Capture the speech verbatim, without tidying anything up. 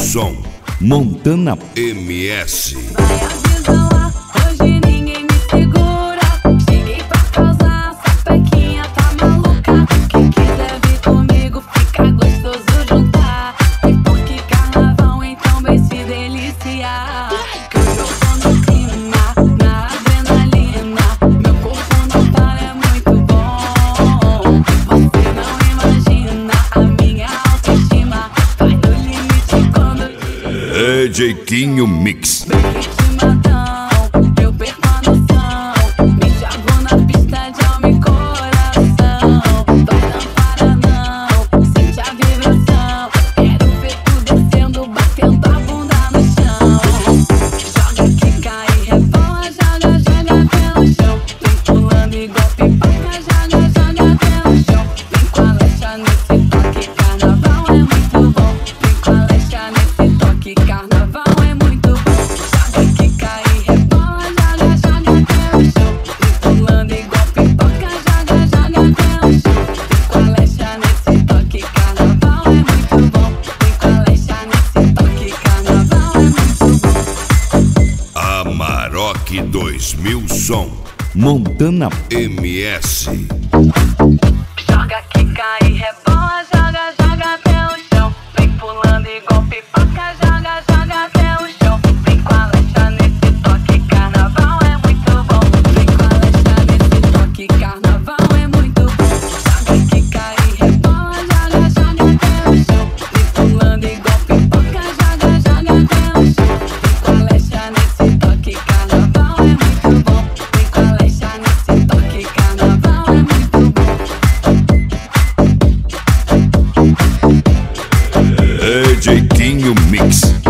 som, Montana M S. Vai avisar lá, hoje ninguém me segura. Cheguei pra causar, essa pequinha tá maluca. Quem quiser vir comigo, fica gostoso juntar. Pipoca carnaval, então vem se deliciar. Que hoje eu tô no clima, na adrenalina. Meu corpo não para, é muito bom. Você não imagina a minha autoestima. Vai no limite quando D J Quinho Mix. eu perco a noção. Me jogo na pista de alma e coração. Vai não para não, sente a vibração. Quero ver tu descendo, batendo a bunda no chão. Joga, quica e rebola, joga, joga até o chão. Vem pulando igual pipoca, joga, joga até o chão. Vem com a lecha nesse toque, carnaval é muito bom. Vem com a lecha nesse toque, carnaval é muito bom. Joga, quica e rebola, joga, joga até o chão. Vem pulando igual pipoca, joga, joga até o chão. Vem com a lecha nesse toque, carnaval é muito bom. Vem com a lecha nesse toque, carnaval é muito bom. Amarok dois mil som, Montana M S. Joga, quica e rebola, joga, joga até o chão. Vem pulando igual pipoca, joga, joga até o chão. Vem com a lecha nesse toque, carnaval é muito bom. Vem com a lecha nesse toque, carnaval é muito bom. Joga, quica e rebola, joga, joga até o chão. Vem pulando igual pipoca, joga, joga até o chão. Vem com a lecha nesse toque, carnaval é muito bom. Vem com a lecha nesse toque, carnaval é muito bom. D J Quinho Mix.